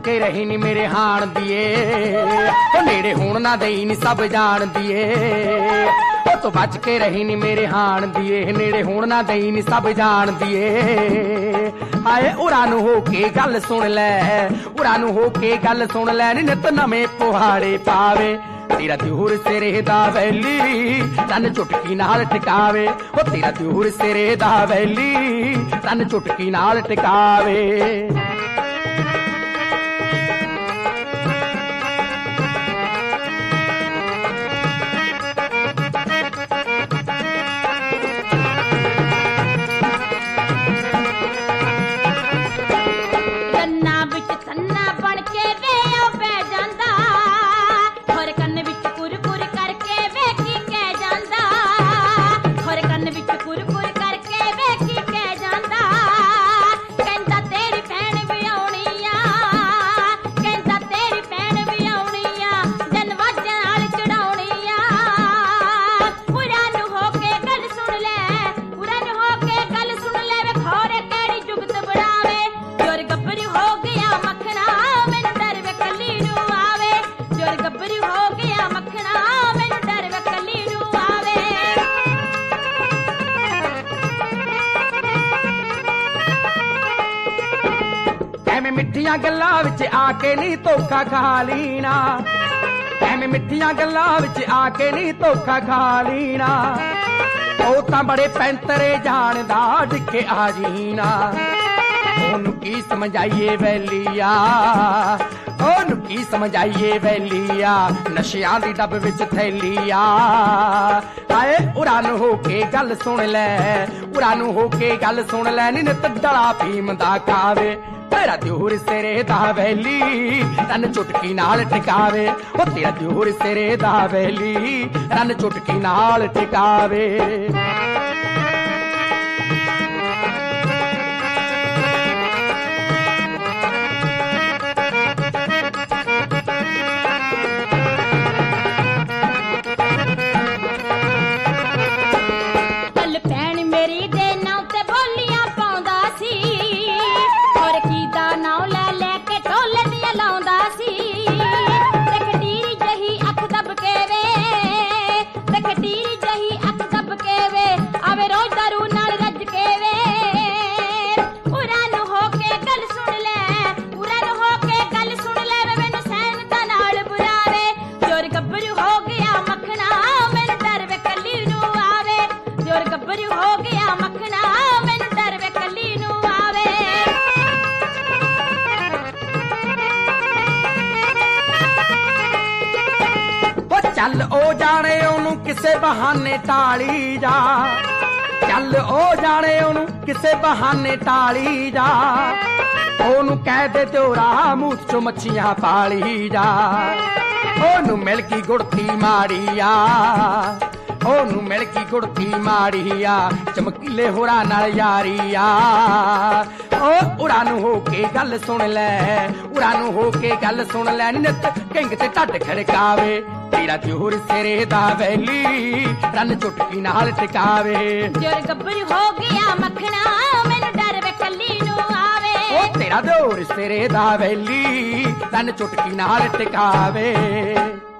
ਕੇ ਰਹੀ ਨੀ ਮੇਰੇ ਹਾਣ ਦੀਏ, ਉਹ ਨੇੜੇ ਹੋਣ ਨਾ ਦਈ ਨੀ ਸਭ ਜਾਣਦੀ ਏ। ਉਹ ਤੋਂ ਬਚ ਕੇ ਰਹੀ ਨੀ ਮੇਰੇ ਹਾਣ ਦੀਏ, ਨੇੜੇ ਹੋਣ ਨਾ ਦਈ ਨੀ ਸਭ ਜਾਣਦੀ ਏ। ਹਾਏ ਉਰਾਂ ਨੂੰ ਹੋ ਕੇ ਗੱਲ ਸੁਣ ਲੈ, ਉਰਾਂ ਨੂੰ ਹੋ ਕੇ ਗੱਲ ਸੁਣ ਲੈ, ਨੀ ਨਿਤ ਨਵੇਂ ਪੁਹਾੜੇ ਪਾਵੇ। ਤੇਰਾ ਦਿਉਰ ਸਿਰੇ ਦਾ ਵੈਲੀ ਤਨ ਚੁਟਕੀ ਨਾਲ ਟਿਕਾਵੇ, ਉਹ ਤੇਰਾ ਦਿਉਰ ਸਿਰੇ ਦਾ ਵੈਲੀ ਤਨ ਚੁਟਕੀ ਨਾਲ ਟਿਕਾਵੇ। ਮਿੱਠੀਆਂ ਗੱਲਾਂ ਵਿੱਚ ਆ ਕੇ ਨੀ ਧੋਖਾ ਖਾ ਲੀਨਾ, ਐਵੇਂ ਮਿੱਠੀਆਂ ਗੱਲਾਂ ਵਿੱਚ ਆ ਕੇ ਨੀ ਧੋਖਾ ਖਾ ਲੀਨਾ। ਉਹ ਤਾਂ ਬੜੇ ਪੈਂਤਰੇ ਜਾਣਦਾ ਡਿੱਕੇ ਆ ਜੀਨਾ, ਉਹਨੂੰ ਕੀ ਸਮਝਾਈਏ ਵੈਲੀਆ, ਉਹਨੂੰ ਕੀ ਸਮਝਾਈਏ ਵੈਲੀਆ, ਨਸ਼ਿਆਂ ਦੀ ਡੱਬ ਵਿੱਚ ਥੈਲੀਆ। ਹਾਏ ਉਰਾਂ ਨੂੰ ਹੋ ਕੇ ਗੱਲ ਸੁਣ ਲੈ, ਉਰਾਂ ਨੂੰ ਹੋ ਕੇ ਗੱਲ ਸੁਣ ਲੈ, ਨੀ ਨਿਤ ਡਲਾ ਫੀਮ ਦਾ ਖਾਵੇ। ਤੇਰਾ ਦਿਉਰ ਸਿਰੇ ਦਾ ਵੈਲੀ ਤਨ ਚੁਟਕੀ ਨਾਲ ਟਿਕਾਵੇ, ਉਹ ਤੇਰਾ ਦਿਉਰ ਸਿਰੇ ਦਾ ਵੈਲੀ ਤਨ ਚੁਟਕੀ ਨਾਲ ਟਿਕਾਵੇ। ਚੱਲ ਉਹ ਜਾਣੇ ਉਹਨੂੰ ਕਿਸੇ ਬਹਾਨੇ ਟਾਲੀ ਜਾ, ਚੱਲ ਉਹ ਜਾਣੇ ਉਹਨੂੰ ਕਿਸੇ ਬਹਾਨੇ ਟਾਲੀ ਜਾ। ਉਹਨੂੰ ਕਹਿ ਦੇ ਦਿਉਰਾ ਮੂੰਹ ਚੋਂ ਮੱਛੀਆਂ ਪਾਲੀ ਜਾ, ਉਹਨੂੰ ਮਿਲ ਗਈ ਗੁੜਤੀ ਮਾੜੀ ਆ, ਉਹਨੂੰ ਮਿਲ ਗਈ ਗੁੜਤੀ ਮਾੜੀ ਆ, ਚਮਕੀਲੇ ਹੋਰਾਂ ਨਾਲ ਯਾਰੀ ਆ। ਉਹ ਉਰਾਂ ਨੂੰ ਹੋ ਕੇ ਗੱਲ ਸੁਣ ਲੈ, ਉਰਾਂ ਨੂੰ ਹੋ ਕੇ ਗੱਲ ਸੁਣ ਲੈ, ਨਿੱਤ ਕਿੰਗ ਤੇ ਢੱਡ ਖੜਕਾਵੇ। ਤੇਰਾ ਦਿਉਰ ਸਿਰੇ ਦਾ ਵੈਲੀ ਰੰਨ ਚੁਟਕੀ ਨਾਲ ਟਿਕਾਵੇ। ਜੋਰ ਗੱਭਰੂ ਹੋ ਗਿਆ ਮੱਖਣਾ, ਮੈਨੂੰ ਡਰ ਵੇ ਕੱਲੀ ਨੂੰ ਆਵੇ। ਉਹ ਤੇਰਾ ਦਿਉਰ ਸਿਰੇ ਦਾ ਵੈਲੀ ਰੰਨ ਚੁਟਕੀ ਨਾਲ ਟਿਕਾਵੇ।